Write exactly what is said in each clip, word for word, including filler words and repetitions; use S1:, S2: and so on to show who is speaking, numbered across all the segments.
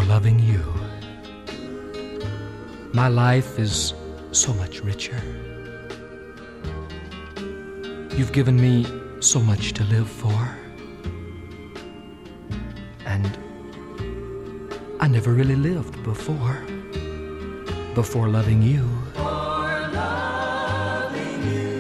S1: loving you. My life is so much richer. You've given me so much to live for. And I never really lived before, before loving you.
S2: For loving you.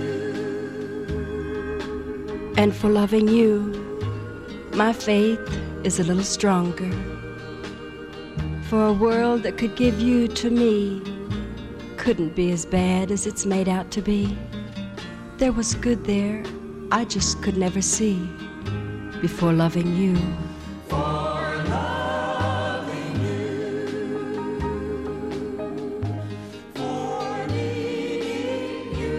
S3: And for loving you, my faith is a little stronger. For a world that could give you to me couldn't be as bad as it's made out to be. There was good there I just could never see before loving you.
S2: For loving you. For needing you.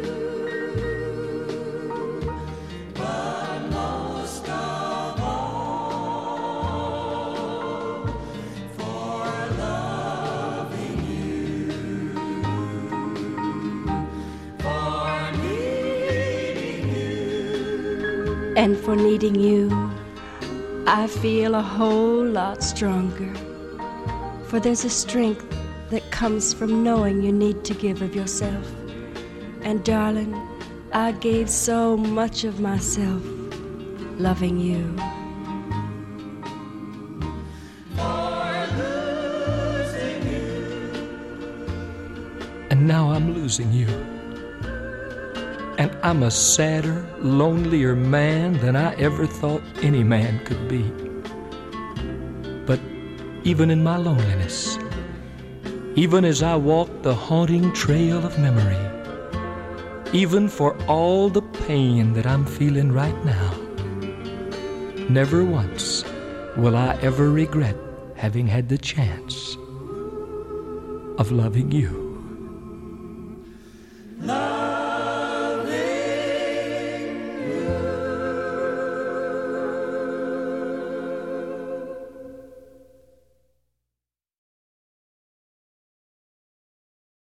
S2: But most of all, for loving you. For needing you.
S3: And for needing you, I feel a whole lot stronger. For there's a strength that comes from knowing you need to give of yourself. And darling, I gave so much of myself loving you.
S2: For losing you.
S1: And now I'm losing you. And I'm a sadder, lonelier man than I ever thought any man could be. But even in my loneliness, even as I walk the haunting trail of memory, even for all the pain that I'm feeling right now, never once will I ever regret having had the chance of loving you.